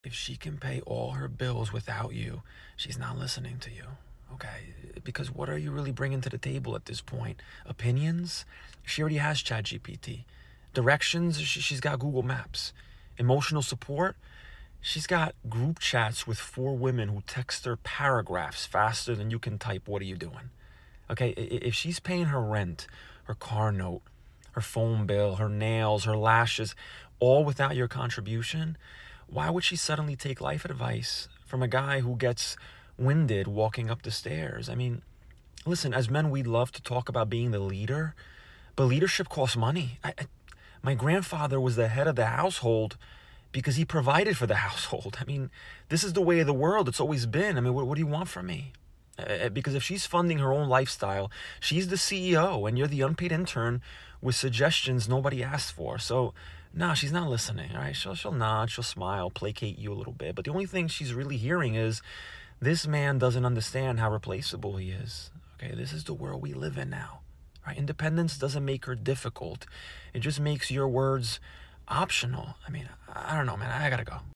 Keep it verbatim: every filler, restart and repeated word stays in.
If she can pay all her bills without you, she's not listening to you. Okay? Because what are you really bringing to the table at this point? Opinions? She already has ChatGPT. Directions? She, she's got Google Maps. Emotional support? She's got group chats with four women who text her paragraphs faster than you can type, "What are you doing?" Okay? If she's paying her rent, her car note, her phone bill, her nails, her lashes, all without your contribution, why would she suddenly take life advice from a guy who gets winded walking up the stairs? I mean, listen, as men, we love to talk about being the leader, but leadership costs money. I, I, my grandfather was the head of the household because he provided for the household. I mean, this is the way of the world. It's always been. I mean, what, what do you want from me? Uh, because if she's funding her own lifestyle, she's the C E O and you're the unpaid intern with suggestions nobody asked for. So, no, she's not listening, all right? She'll, she'll nod, she'll smile, placate you a little bit. But the only thing she's really hearing is this man doesn't understand how replaceable he is. Okay, this is the world we live in now, right? Independence doesn't make her difficult. It just makes your words optional. I mean, I don't know, man. I gotta go.